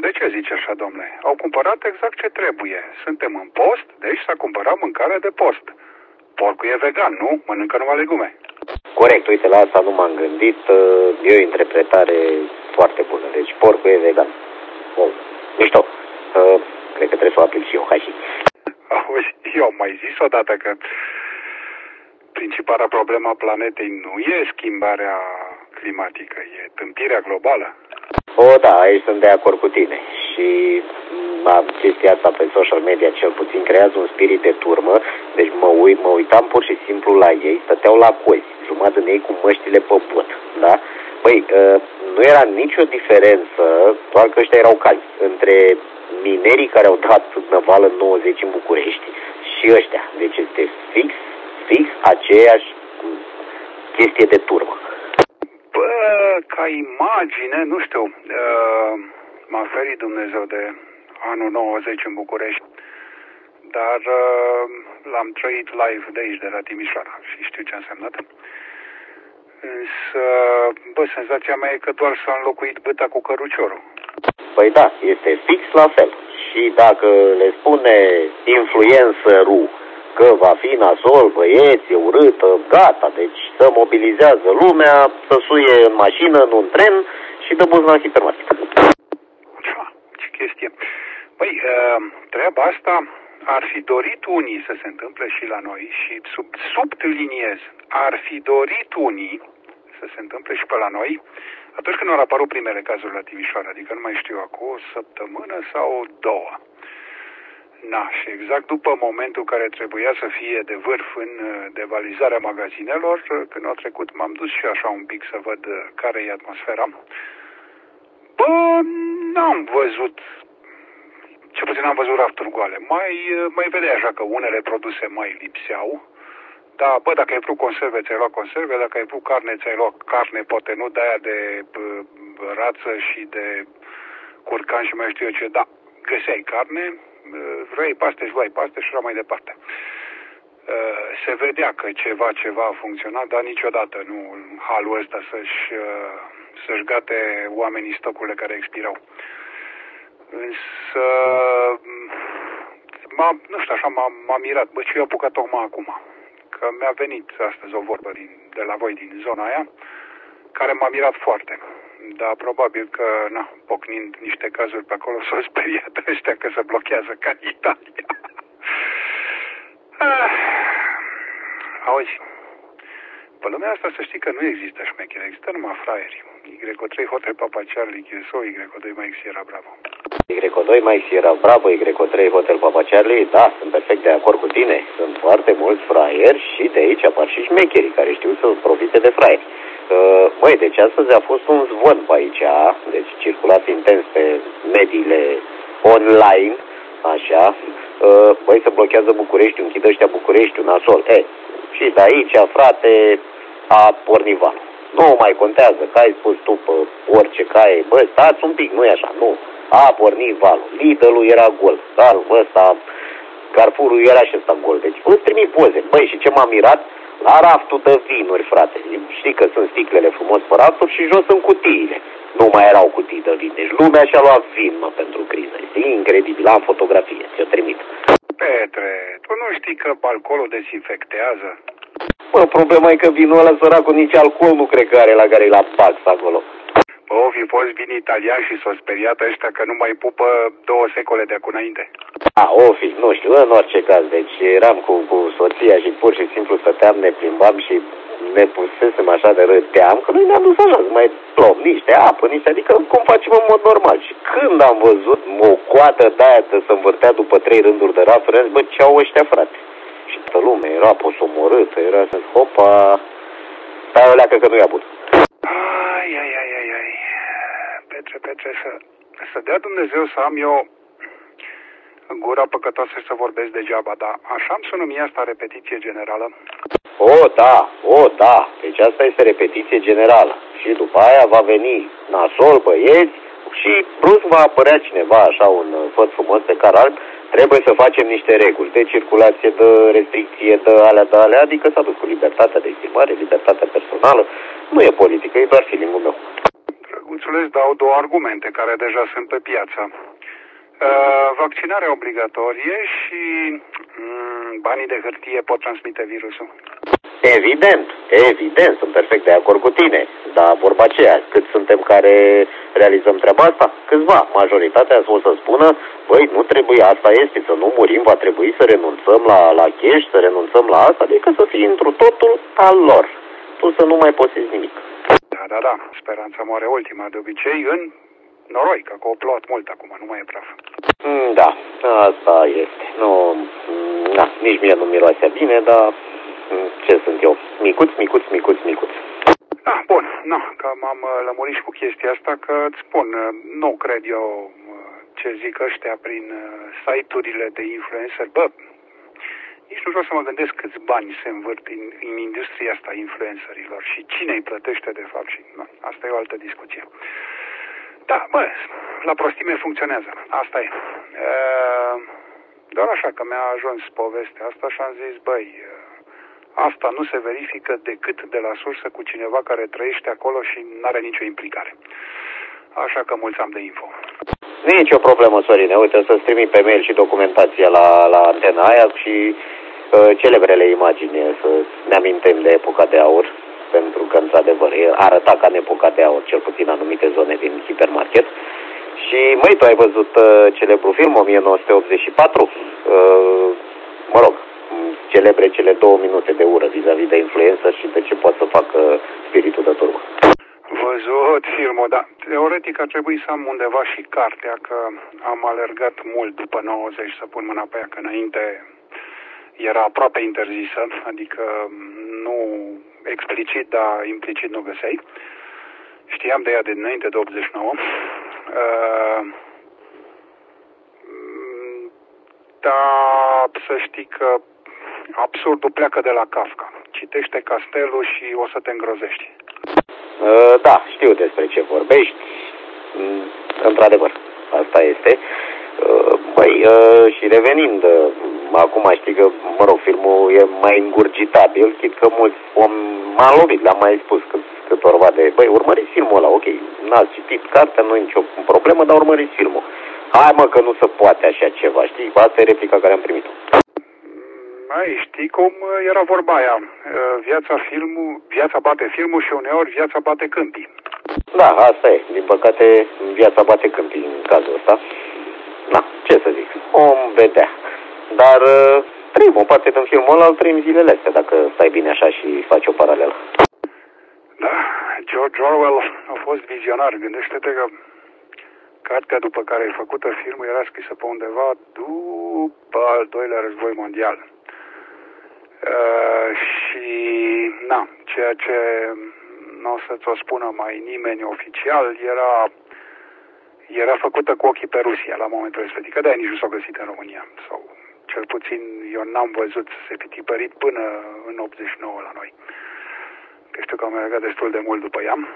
De ce zici așa, domnule? Au cumpărat exact ce trebuie. Suntem în post, deci s-a cumpărat mâncare de post. Porcul e vegan, nu? Mănâncă numai legume. Corect, uite, la asta nu m-am gândit. E o interpretare foarte bună. Deci porcul e vegan. Mișto. Cred că trebuie să o aplic și eu, hai și. Auzi, eu am mai zis odată că principala problemă a planetei nu e schimbarea climatică, e tâmpirea globală. Da, aici sunt de acord cu tine. Și chestia asta pe social media cel puțin creează un spirit de turmă. Deci mă uitam pur și simplu la ei, stăteau la cozi, jumătate din ei cu măștile pe bot, da? Băi, nu era nicio diferență, doar că ăștia erau calzi, între minerii care au dat năvală în 90 în București și ăștia. Deci este fix aceeași chestie de turmă. Bă, ca imagine, nu știu, m-a ferit Dumnezeu de anul 90 în București, dar l-am trăit live de aici, de la Timișoara, și știu ce a însemnat. Însă, bă, senzația mea e că doar s-a înlocuit băta cu căruciorul. Păi da, este fix la fel. Și dacă le spune influencerul că va fi nasol, băieți, e urâtă, gata, deci să mobilizează lumea, să suie în mașină, nu în tren și dă buzna în hipermarket. Ce chestie. Păi, treaba asta ar fi dorit unii să se întâmple și la noi și subliniez, ar fi dorit unii să se întâmple și pe la noi atunci când au apărut primele cazuri la Timișoara, adică nu mai știu, acum o săptămână sau două. Și exact după momentul care trebuia să fie de vârf în devalizarea magazinelor, când au trecut, m-am dus și așa un pic să văd care e atmosfera. Bă, n-am văzut, ce puțin am văzut rafturi goale. Mai vedea așa că unele produse mai lipseau. Da, bă, dacă ai vrut conserve, ți-ai luat conserve, dacă ai vrut carne, ți-ai luat carne, poate nu de aia de rață și de curcan și mai știu eu ce, da, găseai carne, vrei paste și luai paste și așa mai departe. Se vedea că ceva a funcționat, dar niciodată nu în halul ăsta să-și gate oamenii stocurile care expirau. Însă, nu știu, așa m-a mirat, bă, ce eu apucat tocmai acum. Că mi-a venit astăzi o vorbă de la voi din zona aia, care m-a mirat foarte. Dar probabil că, pocnind niște cazuri pe acolo, s-au speriat ăștia că se blochează ca în Italia. Auzi, pe lumea asta să știi că nu există șmecheri, există numai fraieri. Y3 Hotel Papa Charlie QSO, Y2 Mike Sierra Bravo. Y2 Mike Sierra Bravo, Y3 Hotel Papa Charlie, da, sunt perfect de acord cu tine. Sunt foarte mulți fraieri și de aici apar și șmecherii care știu să profite de fraieri. Băi, deci astăzi a fost un zvon pe aici, deci circulat intens pe mediile online, așa, băi, se blochează București, închid ăștia București, nasol. Și de aici, frate, a pornit valul. Nu mai contează că ai spus tu pe orice caie, bă, stați un pic, nu e așa, nu. A pornit valul, Lidl-ul era gol, dar ăsta, Carrefour-ul era și ăsta gol. Deci îți trimit poze. Băi, și ce m-a mirat? La raftul de vinuri, frate. Știi că sunt sticlele frumos pe rafturi și jos sunt cutiile. Nu mai erau cutii de vin. Deci lumea și-a luat vin, pentru criză. Este incredibil. Am fotografie. Ți-o trimit. Petre, tu nu știi că alcoolul dezinfectează? Bă, problema e că vinul ăla săracul nici alcool nu cred că are la care l-a pax acolo. Bă, o fi fost vin italian și s-o speriat ăștia că nu mai pupă 2 secole de acum înainte. O fi, nu știu, în orice caz. Deci eram cu soția și pur și simplu stăteam, ne plimbam și ne pusesem așa de râdeam, că noi ne-am dus așa, să mai plom niște apă, adică cum facem în mod normal. Și când am văzut o coadă de-aia să se învârtea după 3 rânduri de rafturi, am zis, bă, ce au ăștia, frate? Și toată lumea era posomorâtă, era să hopa, stai o leacă că nu-i abut. Ai. Petre, să dea Dumnezeu să am eu gura păcătoasă și să vorbesc degeaba, dar așa îmi sună mie asta repetiție generală. Da, deci asta este repetiție generală. Și după aia va veni nasol, băieți, și brusc va apărea cineva, așa, un făt frumos pe car alb, trebuie să facem niște reguli de circulație, de restricție, de alea, adică s-a dus cu libertatea de exprimare, libertatea personală. Nu e politică, e doar feeling-ul meu. îți dau două argumente care deja sunt pe piață. Vaccinarea obligatorie și banii de hârtie pot transmite virusul. Evident, sunt perfect de acord cu tine. Dar vorba aceea, cât suntem care realizăm treaba asta? Câțiva. Majoritatea o să spună, băi, nu trebuie, asta este, să nu murim, va trebui să renunțăm la cash, să renunțăm la asta, adică să fie întru totul al lor. Tu să nu mai posezi nimic. Da, speranța moare ultima, de obicei în noroi, că o plouat mult acum, nu mai e praf. Da, asta este. Nu, nici mie nu miroase bine, dar ce sunt eu? Micuț. Da, bun, că m-am lămurit și cu chestia asta, că îți spun, nu cred eu ce zic ăștia prin site-urile de influencer. Bă, nici nu vreau să mă gândesc câți bani se învârt în industria asta influencerilor și cine îi plătește de fapt și asta e o altă discuție. Da, bă, la prostime funcționează, asta e. Doar așa că mi-a ajuns povestea asta și am zis, băi, asta nu se verifică decât de la sursă cu cineva care trăiește acolo și nu are nicio implicare. Așa că mulți am de info. Nici o problemă, Sorine. Uite, să-ți trimit pe mail și documentația la antena aia și celebrele imagini, să ne amintim de epoca de aur, pentru că, într-adevăr, arăta ca în epoca de aur, cel puțin anumite zone din hipermarket. Și, măi, tu ai văzut celebrul film 1984? Mă rog, celebre cele 2 minute de ură vis-a-vis de influencer și de ce poate să facă spiritul de turbă. Văzut filmul, da. Teoretic ar trebui să am undeva și cartea, că am alergat mult după 90 să pun mâna pe ea, că înainte era aproape interzisă, adică nu explicit, dar implicit nu găseai. Știam de ea de înainte de 89. Dar să știi că absurdul pleacă de la Kafka. Citește Castelul și o să te îngrozești. Da, știu despre ce vorbești. Într-adevăr, asta este. Băi, și revenind, acum știi că, mă rog, filmul e mai îngurgitabil, chit că mulți m-am lovit, le-am mai spus câtorva de, băi, urmăriți filmul ăla, ok, n-ați citit cartea, nu e nicio problemă, dar urmăriți filmul. Hai mă, că nu se poate așa ceva, știi? Asta e replica care am primit-o. Mai știi cum era vorba aia, viața bate filmul și uneori viața bate câmpii. Da, asta e, din păcate viața bate câmpii în cazul ăsta. Na, ce să zic, om vedea. Dar trăim o parte din filmul ăla, îl trăim zilele astea, dacă stai bine așa și faci o paralelă. Da, George Orwell a fost vizionar. Gândește-te că cartea după care ai făcută filmul era scrisă pe undeva după al doilea război mondial. Și, ceea ce nu o să-ți o spună mai nimeni oficial, era făcută cu ochii pe Rusia la momentul respectiv, că de-aia nici nu s-a găsit în România. Sau, cel puțin, eu n-am văzut să se fi tipărit până în 89 la noi. Că știu că am mergat destul de mult după ea.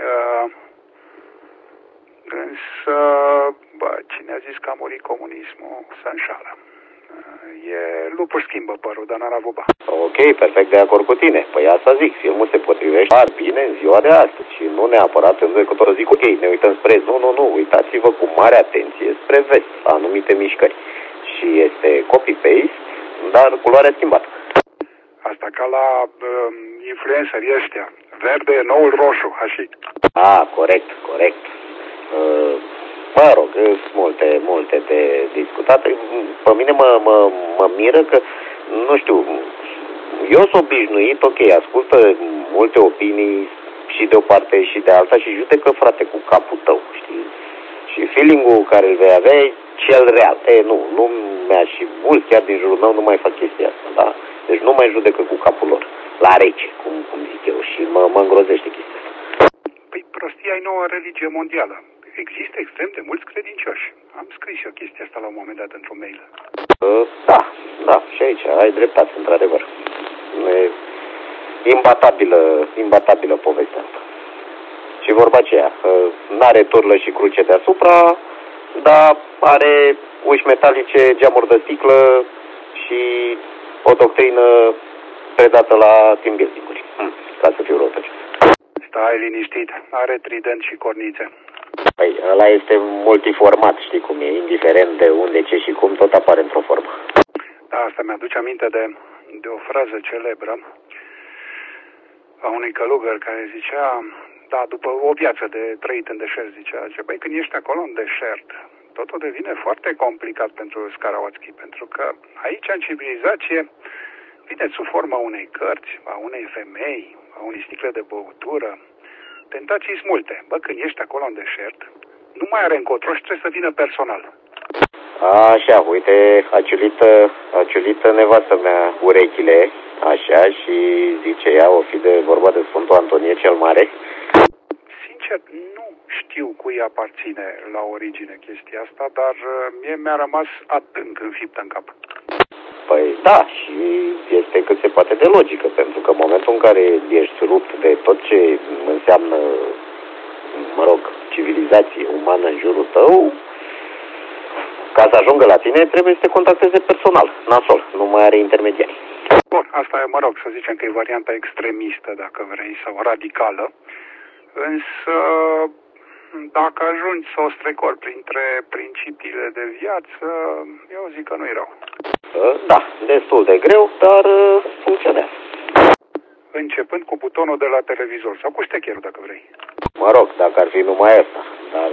Însă, cine a zis că a murit comunismul, să înșală. Lupul schimbă părul, dar n-ar avut bani. Ok, perfect de acord cu tine. Păi asta zic, filmul se potrivește bine în ziua de astăzi și nu neapărat în că tot zic, ok, ne uităm spre est. Nu, uitați-vă cu mare atenție spre vest, la anumite mișcări. Și este copy-paste, dar culoarea schimbată. Asta ca la influencerii ăștia. Verde e noul roșu, așa. Corect. Mă rog, sunt multe de discutat. Pe mine mă miră că, nu știu, eu sunt obișnuit, ok, ascultă multe opinii și de o parte și de alta și judecă, frate, cu capul tău, știi? Și feeling-ul care îl vei avea e cel real. Nu mi-aș și mulți chiar din jurul meu nu mai fac chestia asta, da? Deci nu mai judecă cu capul lor, la rece, cum zic eu, și mă îngrozește chestia asta. Păi prostia e noua religie mondială. Există extrem de mulți credincioși. Am scris eu chestia asta la un moment dat într-un mail. Da, și aici ai dreptate, într-adevăr. E imbatabilă povestea asta. Și vorba aceea, n-are turlă și cruce deasupra, dar are uși metalice, geamuri de sticlă și o doctrină predată la team building-uri. Ca să fiu răutăcios. Stai liniștit, are trident și cornițe. Păi, ăla este multiformat, știi cum e, indiferent de unde, ce și cum, tot apare într-o formă. Da, asta mi-aduce aminte de o frază celebră a unui călugăr care zicea, da, după o viață de trăit în deșert, zicea, băi, când ești acolo în deșert, totul devine foarte complicat pentru Scarawatski, pentru că aici, în civilizație, vine sub forma unei cărți, a unei femei, a unei sticle de băutură. Tentații sunt multe. Bă, când ești acolo în deșert, nu mai are încotro și trebuie să vină personal. Așa, uite, a ciulit nevastă mea urechile, așa, și zice ea, o fi de vorba de Sfântul Antonie cel Mare. Sincer, nu știu cui aparține la origine chestia asta, dar mie mi-a rămas adânc înfiptă în cap. Păi da, și este cât se poate de logică, pentru că în momentul în care ești rupt de tot ce înseamnă, mă rog, civilizație umană în jurul tău, ca să ajungă la tine trebuie să te contacteze personal, nasol, nu mai are intermediari. Bun, asta e, mă rog, să zicem că e varianta extremistă, dacă vrei, sau radicală, însă dacă ajungi să o strecori printre principiile de viață, eu zic că nu-i rău. Da, destul de greu, dar funcționează. Începând cu butonul de la televizor sau cu ștecherul, dacă vrei. Mă rog, dacă ar fi numai asta, dar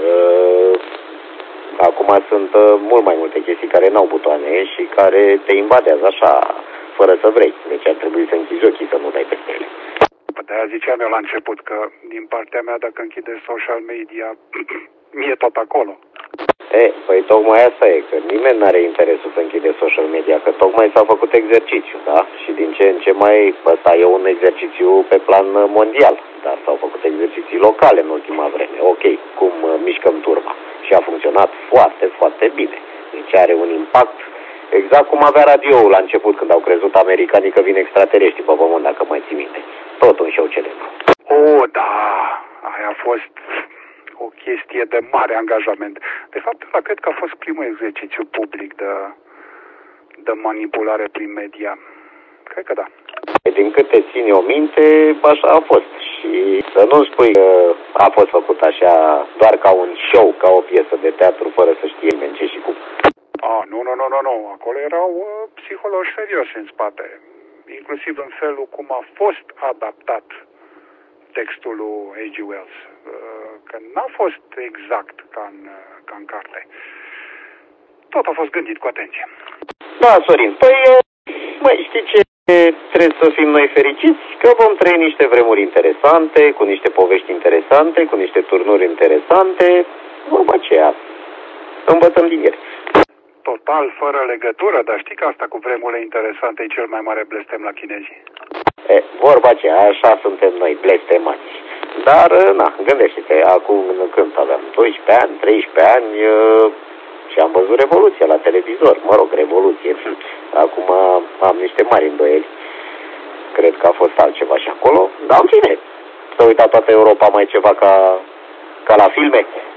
acum sunt mult mai multe chestii care n-au butoane și care te invadează așa, fără să vrei. Deci ar trebui să închizi ochii să nu dai peste ele. De-aia ziceam eu la început că, din partea mea, dacă închideți social media, mie tot acolo. Păi tocmai asta e, că nimeni n-are interesul să închide social media, că tocmai s-a făcut exercițiu, da? Și din ce în ce mai, ăsta e un exercițiu pe plan mondial, dar s-au făcut exerciții locale în ultima vreme. Ok, cum mișcăm turma. Și a funcționat foarte, foarte bine. Deci are un impact exact cum avea radioul la început, când au crezut americanii că vin extraterestri pe pământ, dacă mai ții minte. Tot un show celebru. Da, aia a fost o chestie de mare angajament. De fapt, cred că a fost primul exercițiu public de manipulare prin media. Cred că da. Din câte țin eu minte, așa a fost. Și să nu spui că a fost făcut așa, doar ca un show, ca o piesă de teatru, fără să știe nimeni ce și cum. Nu. Acolo erau psihologi serioși în spate. Inclusiv în felul cum a fost adaptat textul lui H.G. Wells. Că n-a fost exact ca în carte. Tot a fost gândit cu atenție. Da, Sorin, păi, știi ce? Trebuie să fim noi fericiți că vom trăi niște vremuri interesante, cu niște povești interesante, cu niște turnuri interesante, vorba aceea. Învățăm din ele. Total, fără legătură, dar știi că asta cu vremurile interesante e cel mai mare blestem la chinezi. Vorba aceea, așa suntem noi, blestemați. Dar, gândește-te, acum când aveam 12 ani, 13 ani, și am văzut Revoluția la televizor. Mă rog, Revoluție. Acum am niște mari îndoieli. Cred că a fost altceva și acolo. Dar, în fine, s-a uitat toată Europa mai ceva ca la filme.